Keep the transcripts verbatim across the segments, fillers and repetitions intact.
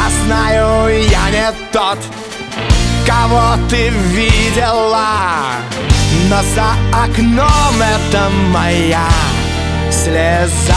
Я знаю, я не тот, кого ты видела, но за окном это моя слеза.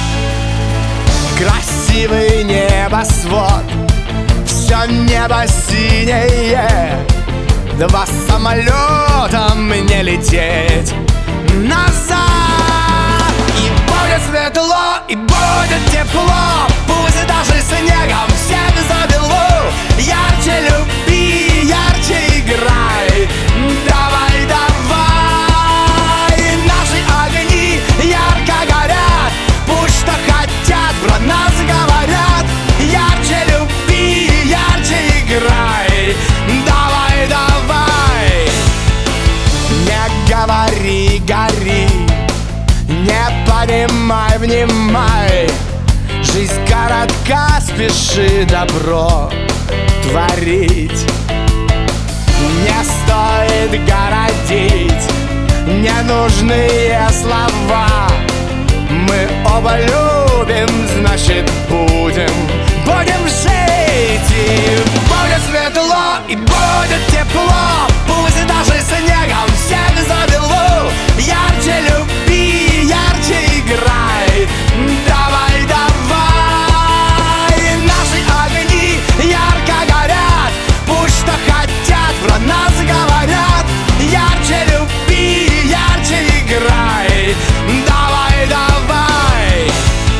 Красивый небосвод, все небо синее, два самолета мне лететь назад. И будет светло, и будет тепло, пусть даже снегом всех забело. Ярче люби, ярче играй, давай, давай. Наши огни ярко горят, пусть что хотят про нас говорят. Ярче люби, ярче играй, давай, давай. Не говори, гори, не понимай, внимай. Жизнь коротка, спеши добро творить. Не стоит городить ненужные слова. Мы оба любим, значит будем, будем жить. И будет светло, и будет тепло, пусть даже снегом всех забело. Ярче люби, ярче играй, давай, давай. Наши огни ярко горят, пусть что хотят про нас говорят. Ярче люби, ярче играй, давай, давай.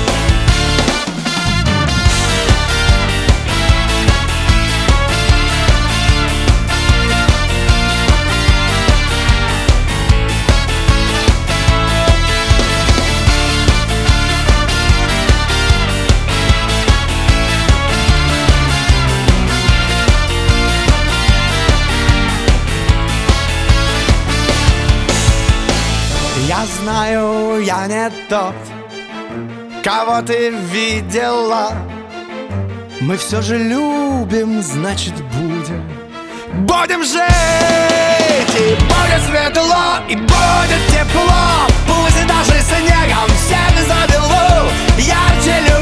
Я знаю, я не тот, кого ты видела. Мы все же любим, значит будем, будем жить. И будет светло, и будет тепло, пусть даже снегом всех забело. Ярче любви.